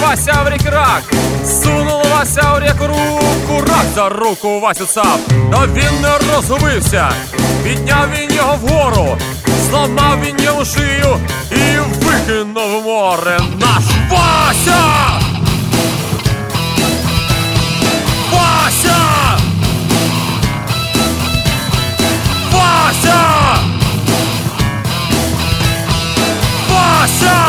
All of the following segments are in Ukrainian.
Вася в рік рак, сунув Вася в рік руку, рак за руку Васю цап. Та він не розгубився, підняв він його вгору, зламав він йому шию і викинув в море. Наш Вася! Вася! Вася! Вася!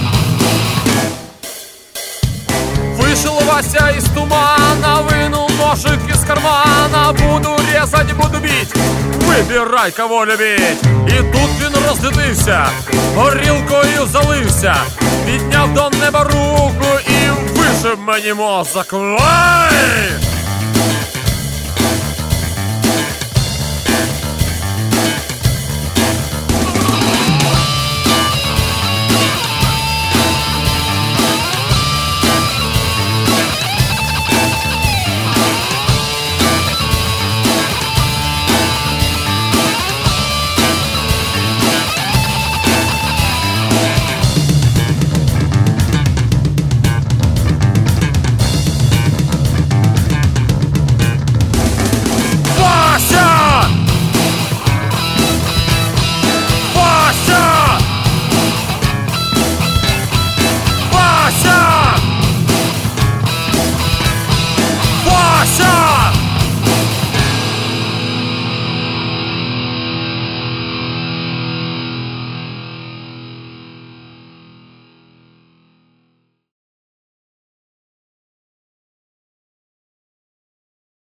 Вышел Вася из тумана, вынул ножик из кармана. Буду резать, буду бить, вибирай, кого любить. І тут він розлютився, горілкою залився, підняв до неба руку і вишиб мені мозок. Ай!